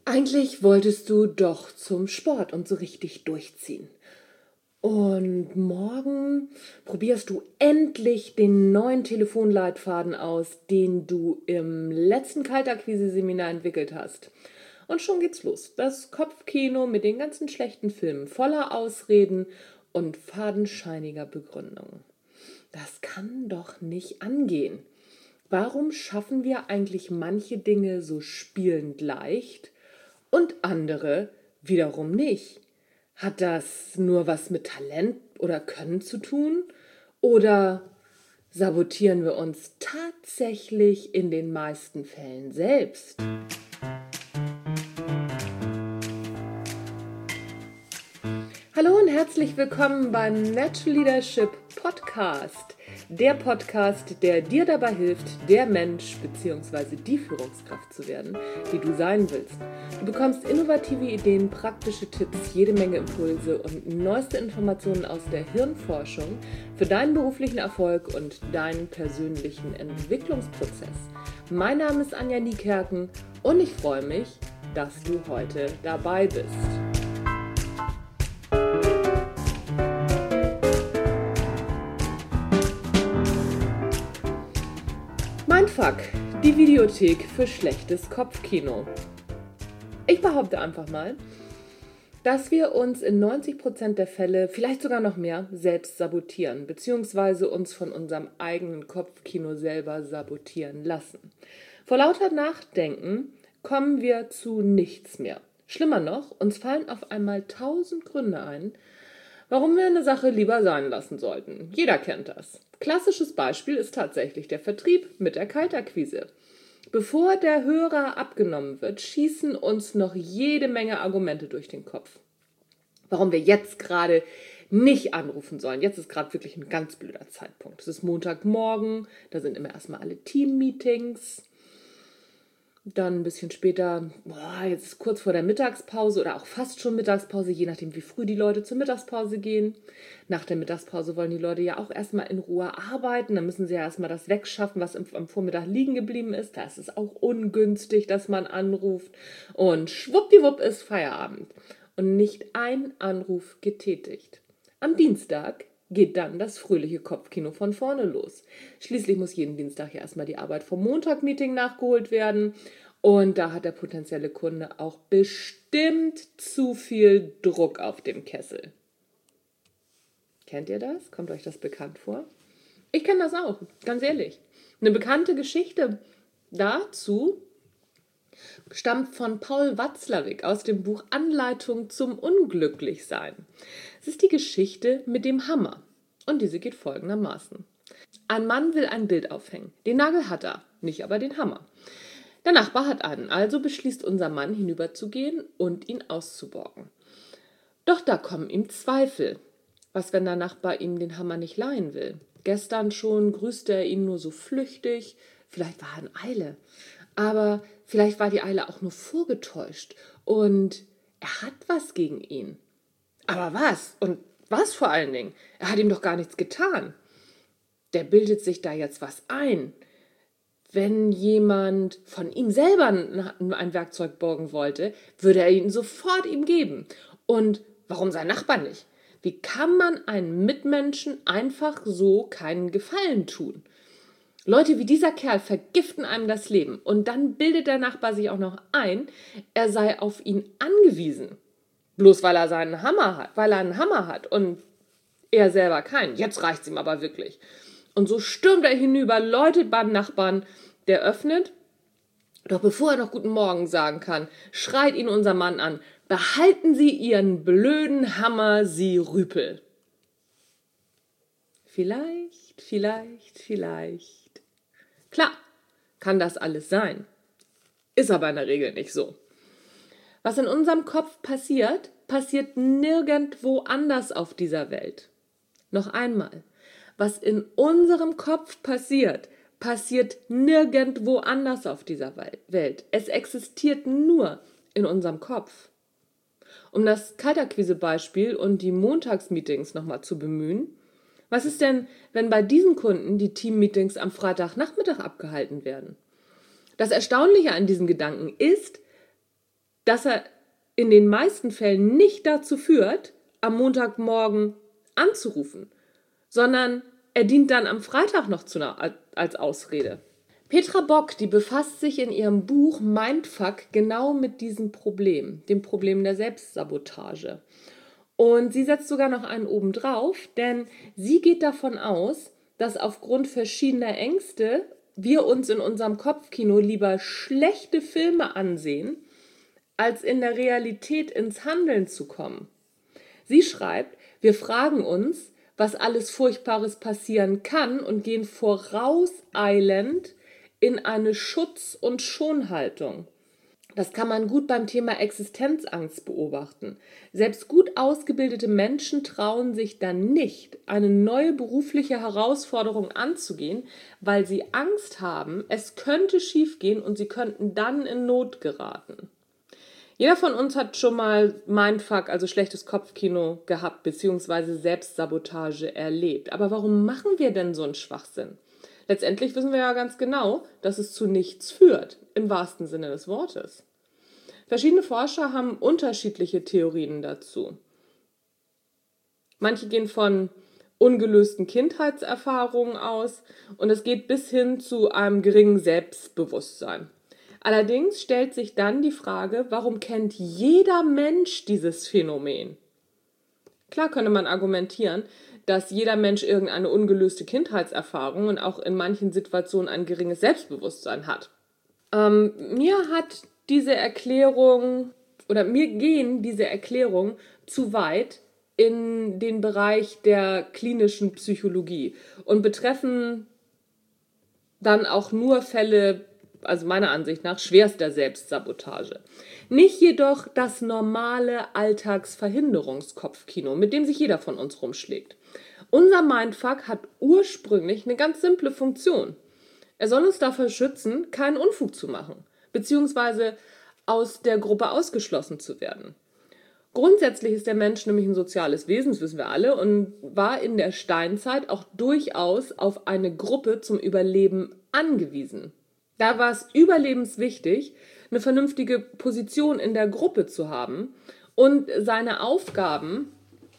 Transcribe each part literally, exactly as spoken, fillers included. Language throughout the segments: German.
Eigentlich wolltest du doch zum Sport und so richtig durchziehen. Und morgen probierst du endlich den neuen Telefonleitfaden aus, den du im letzten Kaltakquise-Seminar entwickelt hast. Und schon geht's los. Das Kopfkino mit den ganzen schlechten Filmen, voller Ausreden und fadenscheiniger Begründung. Das kann doch nicht angehen. Warum schaffen wir eigentlich manche Dinge so spielend leicht und andere wiederum nicht? Hat das nur was mit Talent oder Können zu tun? Oder sabotieren wir uns tatsächlich in den meisten Fällen selbst? Hallo und herzlich willkommen beim Natural Leadership Podcast. Der Podcast, der dir dabei hilft, der Mensch bzw. die Führungskraft zu werden, die du sein willst. Du bekommst innovative Ideen, praktische Tipps, jede Menge Impulse und neueste Informationen aus der Hirnforschung für deinen beruflichen Erfolg und deinen persönlichen Entwicklungsprozess. Mein Name ist Anja Niekerken und ich freue mich, dass du heute dabei bist. Mindfuck, die Videothek für schlechtes Kopfkino. Ich behaupte einfach mal, dass wir uns in neunzig Prozent der Fälle, vielleicht sogar noch mehr, selbst sabotieren, beziehungsweise uns von unserem eigenen Kopfkino selber sabotieren lassen. Vor lauter Nachdenken kommen wir zu nichts mehr. Schlimmer noch, uns fallen auf einmal tausend Gründe ein, warum wir eine Sache lieber sein lassen sollten. Jeder kennt das. Klassisches Beispiel ist tatsächlich der Vertrieb mit der Kaltakquise. Bevor der Hörer abgenommen wird, schießen uns noch jede Menge Argumente durch den Kopf. Warum wir jetzt gerade nicht anrufen sollen. Jetzt ist gerade wirklich ein ganz blöder Zeitpunkt. Es ist Montagmorgen, da sind immer erstmal alle Team-Meetings. Dann ein bisschen später, boah, jetzt ist kurz vor der Mittagspause oder auch fast schon Mittagspause, je nachdem, wie früh die Leute zur Mittagspause gehen. Nach der Mittagspause wollen die Leute ja auch erstmal in Ruhe arbeiten. Dann müssen sie ja erstmal das wegschaffen, was am Vormittag liegen geblieben ist. Da ist es auch ungünstig, dass man anruft. Und schwuppdiwupp ist Feierabend. Und nicht ein Anruf getätigt. Am Dienstag geht dann das fröhliche Kopfkino von vorne los. Schließlich muss jeden Dienstag ja erstmal die Arbeit vom Montag-Meeting nachgeholt werden. Und da hat der potenzielle Kunde auch bestimmt zu viel Druck auf dem Kessel. Kennt ihr das? Kommt euch das bekannt vor? Ich kenne das auch, ganz ehrlich. Eine bekannte Geschichte dazu stammt von Paul Watzlawick aus dem Buch Anleitung zum Unglücklichsein. Es ist die Geschichte mit dem Hammer. Und diese geht folgendermaßen. Ein Mann will ein Bild aufhängen. Den Nagel hat er, nicht aber den Hammer. Der Nachbar hat einen, also beschließt unser Mann hinüberzugehen und ihn auszuborgen. Doch da kommen ihm Zweifel. Was, wenn der Nachbar ihm den Hammer nicht leihen will? Gestern schon grüßte er ihn nur so flüchtig. Vielleicht war er in Eile. Aber vielleicht war die Eile auch nur vorgetäuscht und er hat was gegen ihn. Aber was? Und was vor allen Dingen? Er hat ihm doch gar nichts getan. Der bildet sich da jetzt was ein. Wenn jemand von ihm selber ein Werkzeug borgen wollte, würde er ihn sofort ihm geben. Und warum sein Nachbar nicht? Wie kann man einem Mitmenschen einfach so keinen Gefallen tun? Leute wie dieser Kerl vergiften einem das Leben und dann bildet der Nachbar sich auch noch ein, er sei auf ihn angewiesen. Bloß weil er seinen Hammer hat, weil er einen Hammer hat und er selber keinen. Jetzt reicht's ihm aber wirklich. Und so stürmt er hinüber, läutet beim Nachbarn, der öffnet. Doch bevor er noch Guten Morgen sagen kann, schreit ihn unser Mann an, behalten Sie Ihren blöden Hammer, Sie Rüpel. Vielleicht, vielleicht, vielleicht. Klar, kann das alles sein. Ist aber in der Regel nicht so. Was in unserem Kopf passiert, passiert nirgendwo anders auf dieser Welt. Noch einmal, was in unserem Kopf passiert, passiert nirgendwo anders auf dieser Welt. Es existiert nur in unserem Kopf. Um das Kaltakquise-Beispiel und die Montagsmeetings nochmal zu bemühen, was ist denn, wenn bei diesen Kunden die Teammeetings am Freitagnachmittag abgehalten werden? Das Erstaunliche an diesem Gedanken ist, dass er in den meisten Fällen nicht dazu führt, am Montagmorgen anzurufen, sondern er dient dann am Freitag noch zu einer, als Ausrede. Petra Bock, die befasst sich in ihrem Buch Mindfuck genau mit diesem Problem, dem Problem der Selbstsabotage. Und sie setzt sogar noch einen obendrauf, denn sie geht davon aus, dass aufgrund verschiedener Ängste wir uns in unserem Kopfkino lieber schlechte Filme ansehen, als in der Realität ins Handeln zu kommen. Sie schreibt, wir fragen uns, was alles Furchtbares passieren kann und gehen vorauseilend in eine Schutz- und Schonhaltung. Das kann man gut beim Thema Existenzangst beobachten. Selbst gut ausgebildete Menschen trauen sich dann nicht, eine neue berufliche Herausforderung anzugehen, weil sie Angst haben, es könnte schiefgehen und sie könnten dann in Not geraten. Jeder von uns hat schon mal Mindfuck, also schlechtes Kopfkino, gehabt bzw. Selbstsabotage erlebt. Aber warum machen wir denn so einen Schwachsinn? Letztendlich wissen wir ja ganz genau, dass es zu nichts führt, im wahrsten Sinne des Wortes. Verschiedene Forscher haben unterschiedliche Theorien dazu. Manche gehen von ungelösten Kindheitserfahrungen aus und es geht bis hin zu einem geringen Selbstbewusstsein. Allerdings stellt sich dann die Frage, warum kennt jeder Mensch dieses Phänomen? Klar könnte man argumentieren, dass jeder Mensch irgendeine ungelöste Kindheitserfahrung und auch in manchen Situationen ein geringes Selbstbewusstsein hat. Ähm, mir hat diese Erklärung, oder mir gehen diese Erklärungen zu weit in den Bereich der klinischen Psychologie und betreffen dann auch nur Fälle, also meiner Ansicht nach, schwerster Selbstsabotage. Nicht jedoch das normale Alltagsverhinderungskopfkino, mit dem sich jeder von uns rumschlägt. Unser Mindfuck hat ursprünglich eine ganz simple Funktion. Er soll uns davor schützen, keinen Unfug zu machen, beziehungsweise aus der Gruppe ausgeschlossen zu werden. Grundsätzlich ist der Mensch nämlich ein soziales Wesen, das wissen wir alle, und war in der Steinzeit auch durchaus auf eine Gruppe zum Überleben angewiesen. Da war es überlebenswichtig, eine vernünftige Position in der Gruppe zu haben und seine Aufgaben,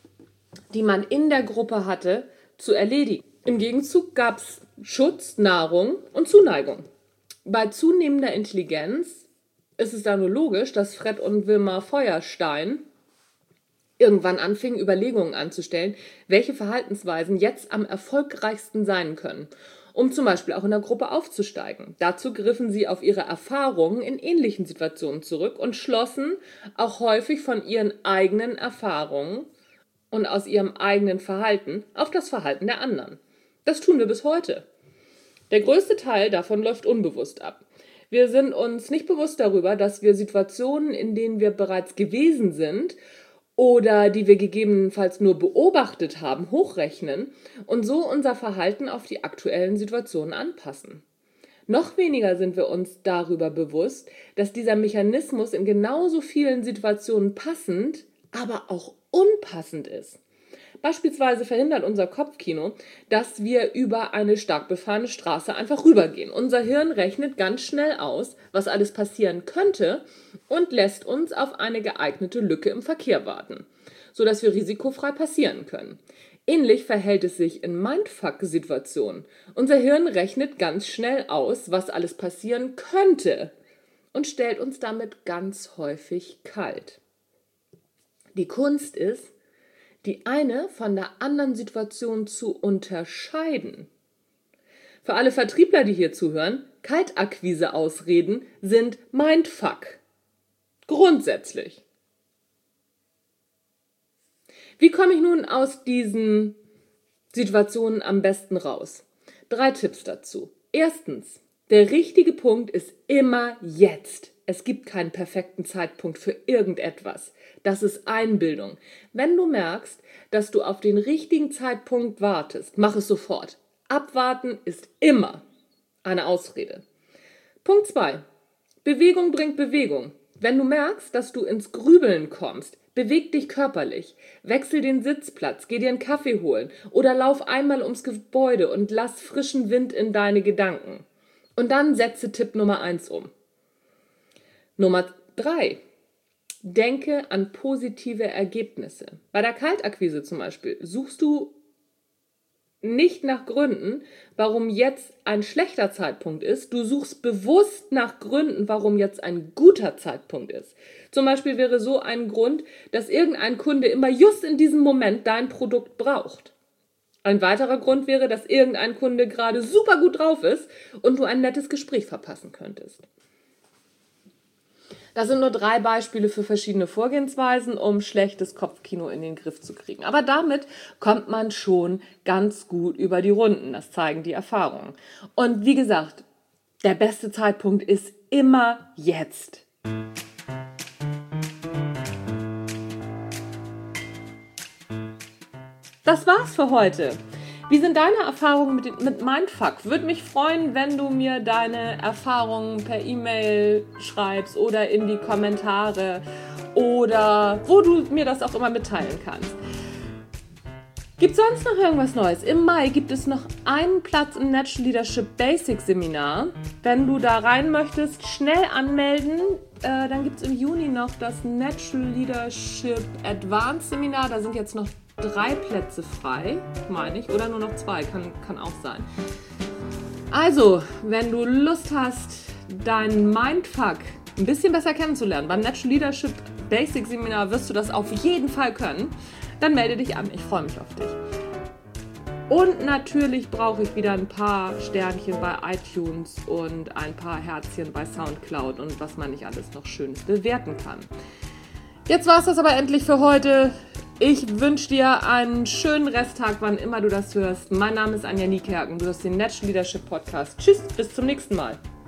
die man in der Gruppe hatte, zu erledigen. Im Gegenzug gab es Schutz, Nahrung und Zuneigung. Bei zunehmender Intelligenz ist es da nur logisch, dass Fred und Wilma Feuerstein irgendwann anfingen, Überlegungen anzustellen, welche Verhaltensweisen jetzt am erfolgreichsten sein können, um zum Beispiel auch in der Gruppe aufzusteigen. Dazu griffen sie auf ihre Erfahrungen in ähnlichen Situationen zurück und schlossen auch häufig von ihren eigenen Erfahrungen und aus ihrem eigenen Verhalten auf das Verhalten der anderen. Das tun wir bis heute. Der größte Teil davon läuft unbewusst ab. Wir sind uns nicht bewusst darüber, dass wir Situationen, in denen wir bereits gewesen sind oder die wir gegebenenfalls nur beobachtet haben, hochrechnen und so unser Verhalten auf die aktuellen Situationen anpassen. Noch weniger sind wir uns darüber bewusst, dass dieser Mechanismus in genauso vielen Situationen passend, aber auch unpassend ist. Beispielsweise verhindert unser Kopfkino, dass wir über eine stark befahrene Straße einfach rübergehen. Unser Hirn rechnet ganz schnell aus, was alles passieren könnte und lässt uns auf eine geeignete Lücke im Verkehr warten, sodass wir risikofrei passieren können. Ähnlich verhält es sich in Mindfuck-Situationen. Unser Hirn rechnet ganz schnell aus, was alles passieren könnte und stellt uns damit ganz häufig kalt. Die Kunst ist, die eine von der anderen Situation zu unterscheiden. Für alle Vertriebler, die hier zuhören, Kaltakquise-Ausreden sind Mindfuck. Grundsätzlich. Wie komme ich nun aus diesen Situationen am besten raus? Drei Tipps dazu. Erstens, der richtige Punkt ist immer jetzt. Es gibt keinen perfekten Zeitpunkt für irgendetwas. Das ist Einbildung. Wenn du merkst, dass du auf den richtigen Zeitpunkt wartest, mach es sofort. Abwarten ist immer eine Ausrede. Punkt zwei. Bewegung bringt Bewegung. Wenn du merkst, dass du ins Grübeln kommst, beweg dich körperlich. Wechsel den Sitzplatz, geh dir einen Kaffee holen oder lauf einmal ums Gebäude und lass frischen Wind in deine Gedanken. Und dann setze Tipp Nummer eins um. Nummer drei. Denke an positive Ergebnisse. Bei der Kaltakquise zum Beispiel suchst du nicht nach Gründen, warum jetzt ein schlechter Zeitpunkt ist. Du suchst bewusst nach Gründen, warum jetzt ein guter Zeitpunkt ist. Zum Beispiel wäre so ein Grund, dass irgendein Kunde immer just in diesem Moment dein Produkt braucht. Ein weiterer Grund wäre, dass irgendein Kunde gerade super gut drauf ist und du ein nettes Gespräch verpassen könntest. Das sind nur drei Beispiele für verschiedene Vorgehensweisen, um schlechtes Kopfkino in den Griff zu kriegen. Aber damit kommt man schon ganz gut über die Runden. Das zeigen die Erfahrungen. Und wie gesagt, der beste Zeitpunkt ist immer jetzt. Das war's für heute. Wie sind deine Erfahrungen mit, mit Mindfuck? Würde mich freuen, wenn du mir deine Erfahrungen per E-Mail schreibst oder in die Kommentare oder wo du mir das auch immer mitteilen kannst. Gibt es sonst noch irgendwas Neues? Im Mai gibt es noch einen Platz im Natural Leadership Basic Seminar. Wenn du da rein möchtest, schnell anmelden. Äh, dann gibt es im Juni noch das Natural Leadership Advanced Seminar. Da sind jetzt noch drei Plätze frei, meine ich, oder nur noch zwei, kann, kann auch sein. Also, wenn du Lust hast, deinen Mindfuck ein bisschen besser kennenzulernen, beim Natural Leadership Basic Seminar wirst du das auf jeden Fall können, dann melde dich an, ich freue mich auf dich. Und natürlich brauche ich wieder ein paar Sternchen bei iTunes und ein paar Herzchen bei Soundcloud und was man nicht alles noch Schönes bewerten kann. Jetzt war es das aber endlich für heute. Ich wünsche dir einen schönen Resttag, wann immer du das hörst. Mein Name ist Anja Niekerken. Du hörst den Natural Leadership Podcast. Tschüss, bis zum nächsten Mal.